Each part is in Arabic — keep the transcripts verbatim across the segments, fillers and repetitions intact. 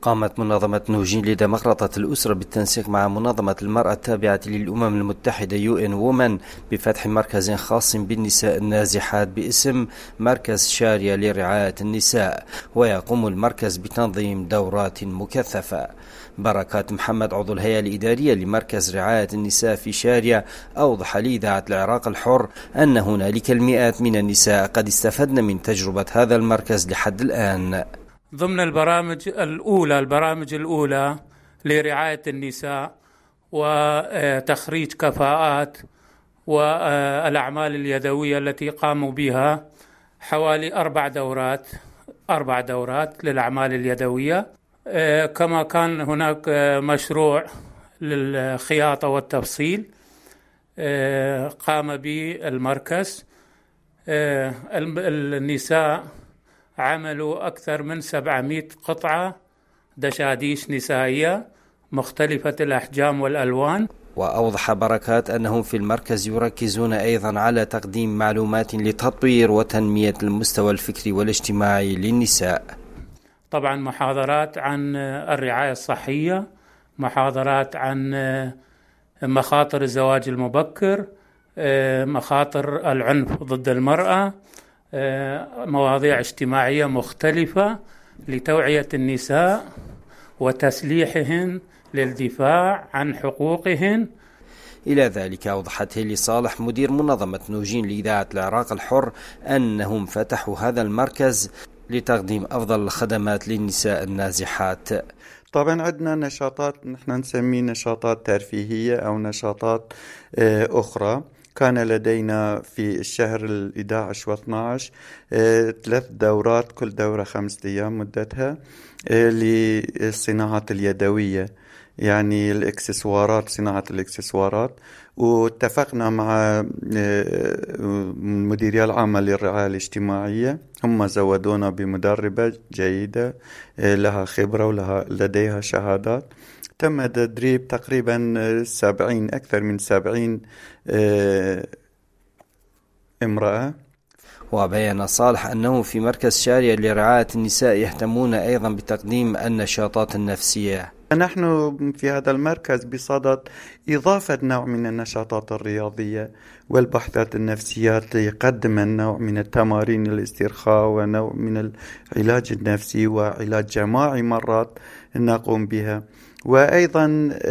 قامت منظمة نوجين لديمقراطة الأسرة بالتنسيق مع منظمة المرأة التابعة للأمم المتحدة يو إن وومن بفتح مركز خاص بالنساء النازحات باسم مركز شارية لرعاية النساء، ويقوم المركز بتنظيم دورات مكثفة. بركات محمد عضو الهيئة الإدارية لمركز رعاية النساء في شارية أوضح لإذاعة العراق الحر أن هنالك المئات من النساء قد استفدن من تجربة هذا المركز لحد الآن. ضمن البرامج الأولى البرامج الأولى لرعاية النساء وتخريج كفاءات والأعمال اليدوية التي قاموا بها حوالي أربع دورات أربع دورات للأعمال اليدوية، كما كان هناك مشروع للخياطة والتفصيل قام به المركز. النساء عملوا أكثر من سبعمائة قطعة دشاديش نسائية مختلفة الأحجام والألوان. وأوضح بركات أنهم في المركز يركزون أيضا على تقديم معلومات لتطوير وتنمية المستوى الفكري والاجتماعي للنساء. طبعا محاضرات عن الرعاية الصحية، محاضرات عن مخاطر الزواج المبكر، مخاطر العنف ضد المرأة، مواضيع اجتماعية مختلفة لتوعية النساء وتسليحهن للدفاع عن حقوقهن. إلى ذلك أوضحت هيلي صالح مدير منظمة نوجين لإذاعة العراق الحر أنهم فتحوا هذا المركز لتقديم أفضل الخدمات للنساء النازحات. طبعا عندنا نشاطات نحن نسميه نشاطات ترفيهية أو نشاطات أخرى. كان لدينا في الشهر الحادي عشر واثني عشر ثلاث دورات، كل دورة خمسة أيام مدتها، للصناعات اليدوية، يعني الإكسسوارات، صناعة الإكسسوارات. واتفقنا مع المديرية العامة للرعاية الاجتماعية، هم زودونا بمدربة جيدة لها خبرة ولها لديها شهادات. تم تدريب تقريبا سبعين أكثر من سبعين امرأة. وبين صالح أنه في مركز شارية لرعاية النساء يهتمون أيضا بتقديم النشاطات النفسية. نحن في هذا المركز بصدد إضافة نوع من النشاطات الرياضية والبحثات النفسيات، يقدم نوع من التمارين الاسترخاء ونوع من العلاج النفسي وعلاج جماعي مرات نقوم بها. وأيضا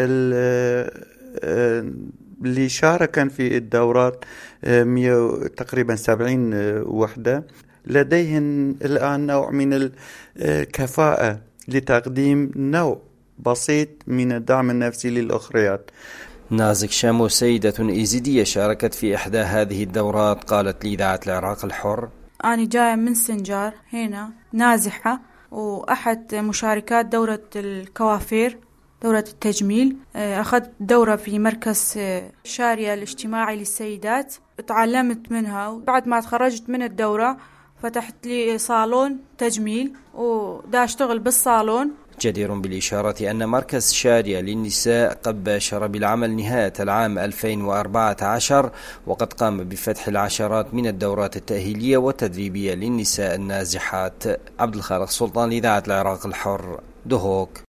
اللي شاركا في الدورات تقريبا سبعين وحدة لديهم الآن نوع من الكفاءة لتقديم نوع بسيط من الدعم النفسي للأخريات. نازك شامو سيدة إيزيدية شاركت في إحدى هذه الدورات قالت لإذاعة العراق الحر: أنا جاية من سنجار هنا نازحة، وأحد مشاركات دورة الكوافير، دورة التجميل. أخذت دورة في مركز شارية الاجتماعي للسيدات، تعلمت منها. وبعد ما تخرجت من الدورة فتحت لي صالون تجميل ودا أشتغل بالصالون. جدير بالإشارة أن مركز شارية للنساء قد باشر بالعمل نهاية العام ألفين وأربعة عشر، وقد قام بفتح العشرات من الدورات التأهيلية والتدريبية للنساء النازحات. عبد الخالق سلطان لإذاعة العراق الحر، دهوك.